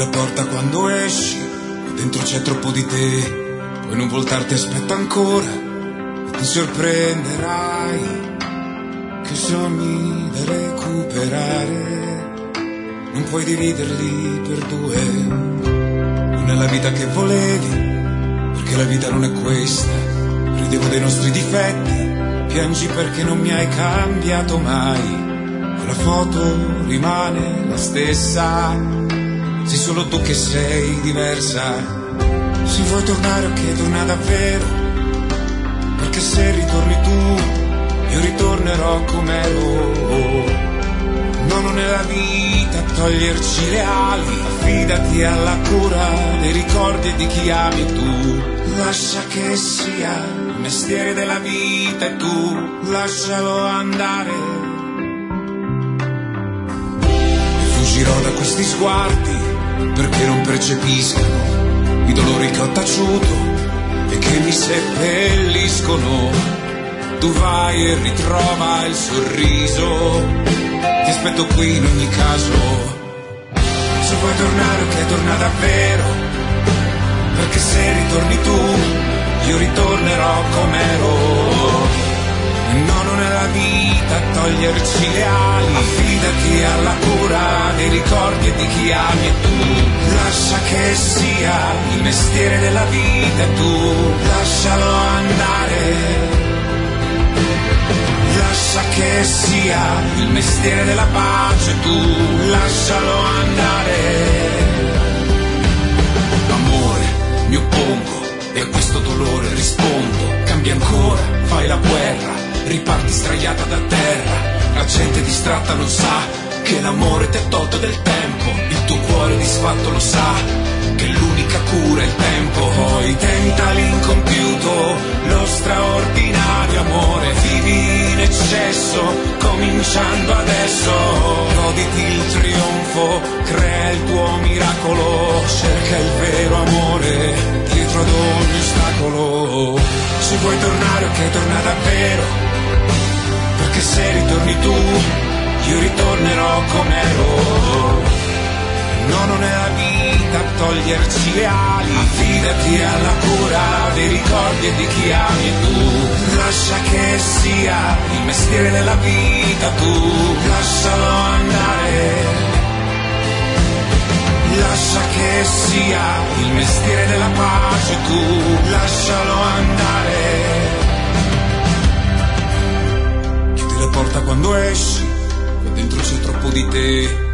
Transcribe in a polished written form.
la porta quando esci, dentro c'è troppo di te. Puoi non voltarti, aspetta ancora e ti sorprenderai che sogni da recuperare non puoi dividerli per due. Non è la vita che volevi, perché la vita non è questa. Ridevo dei nostri difetti, piangi perché non mi hai cambiato mai. La foto rimane la stessa, sei solo tu che sei diversa. Se vuoi tornare ok, torna davvero, perché se ritorni tu io ritornerò com'ero. No, non è la vita toglierci le ali, affidati alla cura dei ricordi e di chi ami tu. Lascia che sia il mestiere della vita e tu lascialo andare. Fuggirò da questi sguardi perché non percepiscano i dolori che ho taciuto e che mi seppelliscono. Tu vai e ritrova il sorriso, ti aspetto qui in ogni caso. Se vuoi tornare ok, torna davvero, perché se ritorni tu io ritornerò com'ero. No, non è la vita toglierci le ali, affidati alla cura dei ricordi e di chi ami e tu. Lascia che sia il mestiere della vita e tu lascialo andare. Lascia che sia il mestiere della pace e tu lascialo andare. Amore, mi oppongo e a questo dolore rispondo. Cambia ancora, fai la guerra, riparti straiata da terra. La gente distratta non sa che l'amore ti ha tolto del tempo. Il tuo cuore disfatto lo sa che l'unica cura è il tempo. Poi tenta l'incompiuto, lo straordinario amore. Vivi in eccesso, cominciando adesso. Goditi il trionfo, crea il tuo miracolo. Cerca il vero amore dietro ad ogni ostacolo. Se vuoi tornare ok, torna davvero, perché se ritorni tu io ritornerò com'ero. No, non è la vita toglierci le ali, affidati alla cura dei ricordi e di chi ami e tu. Lascia che sia il mestiere della vita, tu lascialo andare. Lascia che sia il mestiere della pace, tu lascialo andare. Chiudi la porta quando esci, qua dentro c'è troppo di te.